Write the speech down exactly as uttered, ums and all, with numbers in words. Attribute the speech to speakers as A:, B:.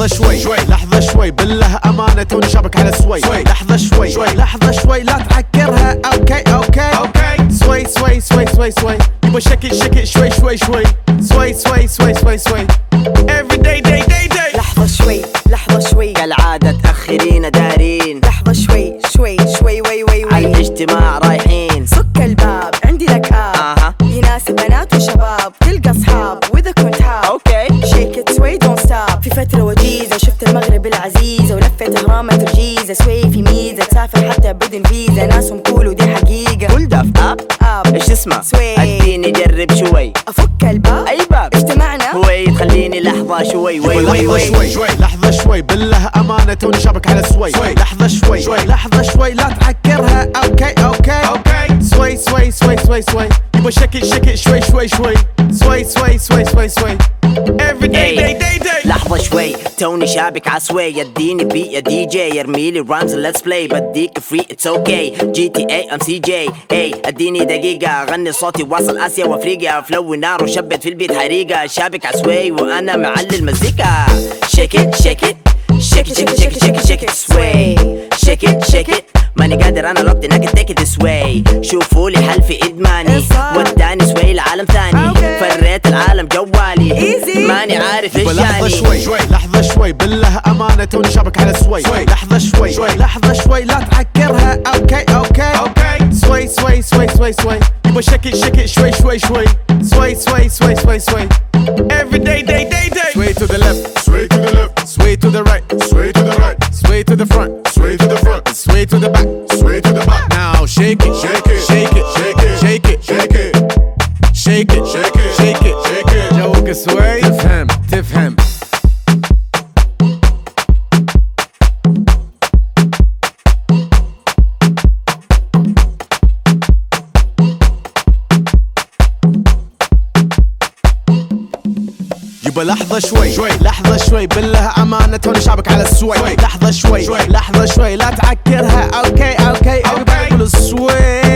A: شوي شوي لحظة شوي بالله أمانة توني شابك على سوي لحظة شوي شوي لحظة شوي لا تعكرها أوكي أوكي أوكي سوي سوي سوي سوي سوي يبا شكل شكل شوي شوي شوي سوي سوي سوي سوي سوي every day day day day
B: لحظة شوي لحظة شوي
C: كالعادة تأخرين دارين
B: لحظة شوي شوي شوي وي وي وي
C: على الاجتماع رايحين
B: سك الباب عندي لك آب
C: اها
B: يناسب بنات وشباب تلقى أصحاب وإذا كنت هاب
C: اوكي
B: shake it sway don't stop في فترة وجيزة شفت المغرب العزيزة ولفيت أهرامات الجيزة سوي في ميزة تسافر حتى بدون فيزا ناسهم كول ودي حقيقة
C: كل ده في اب
B: آب
C: ايش اسمه
B: سوي
C: اديني جرب شوي
B: أفك الباب
C: اي باب
B: اجتمعنا
C: وي تخليني لحظة شوي وي وي
A: لحظة
C: وي
A: شوي شوي لحظة شوي بالله أمانة توني شابك على سوي لحظة شوي شوي لحظة شوي لا تعكرها أوكي أوكي أوكي سوي سوي سوي سوي سوي يبا شكل شكل شوي شوي شوي سوي سوي سوي سوي سوي every day day day day
C: لحظة شوي توني شابك عسوي اديني بي يا دي جي يرميلي رامز ليتس بلاي بديك فري اتس اوكي جي تي اي ام سي جي اي اديني دقيقة اغني صوتي واصل اسيا وافريقيا فلو نار وشبت في البيت حريقة شابك عسوي وانا معلي المزيكا shake it shake it shake it shake it shake it shake it shake it sway shake it shake it ماني قادر انا لوقت انك take it this way شوفوا لي حل في ادماني وداني سوي لعالم ثاني فريت العالم جوالي ماني عارف ايش
A: لحظة
C: يعني
A: شوي شوي لحظة شوي بالله أمانة توني شابك على سوي لحظة شوي شوي لحظة شوي لا تعكرها أوكي أوكي أوكي سوي سوي سوي سوي سوي يبا شكل شكل شوي شوي شوي سوي سوي سوي سوي سوي every day day day day sway to the left sway to the left sway to the right sway to the right sway to the front sway to the front sway to the back sway to the back now shake it shake it shake it shake it shake it shake it shake it shake it shake it shake it جوك سوي تفهم تفهم يبا لحظة شوي شوي لحظة شوي بالله أمانة توني شابك على السوي لحظة شوي شوي لحظة شوي لا تعكرها أوكي أوكي أوكي سوي